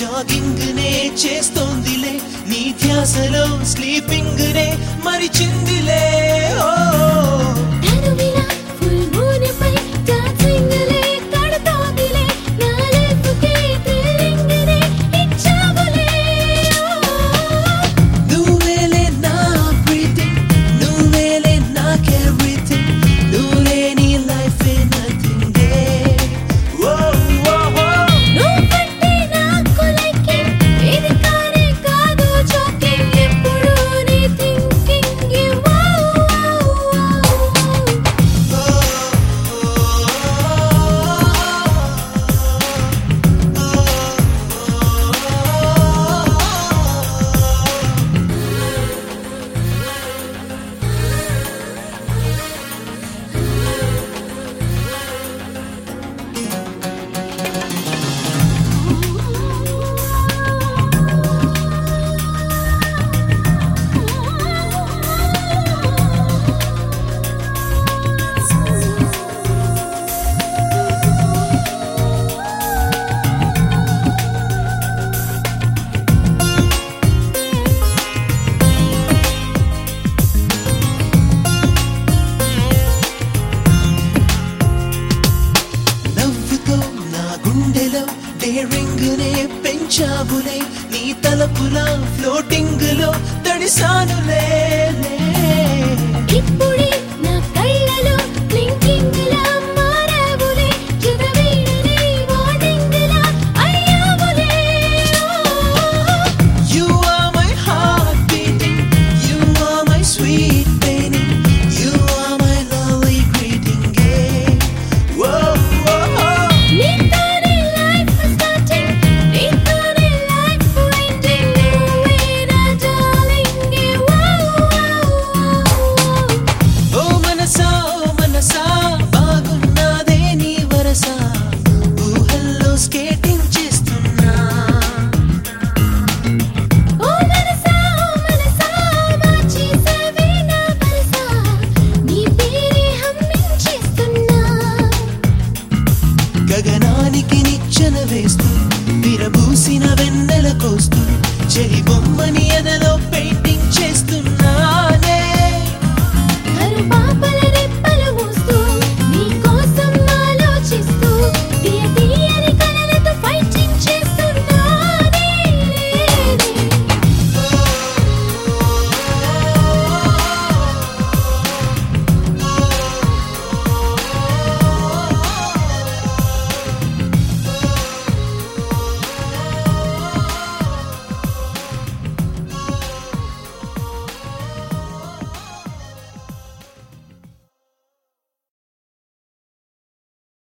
Jogging నే చేస్తోందిలే నీ ధ్యాసలో స్లీపింగ్ నే మరిచిందిలే ఓ డేరింగ్ నే పెంచావులే నీ తలపులా ఫ్లోటింగ్ లో తడిసానులే ఇప్పుడే నా కళ్ళలో బ్లింకింగ్ లా మారావులే జగవీడనే వార్నింగ్ లా అయ్యావులే You are my heart beating You are my sweet painting You are my lovely greeting Whoa, whoa, whoa. గగనానికి నిచ్చెన వేస్తూ విరబూసిన వెన్నెల కోస్తూ చెలి బొమ్మని ఎదలో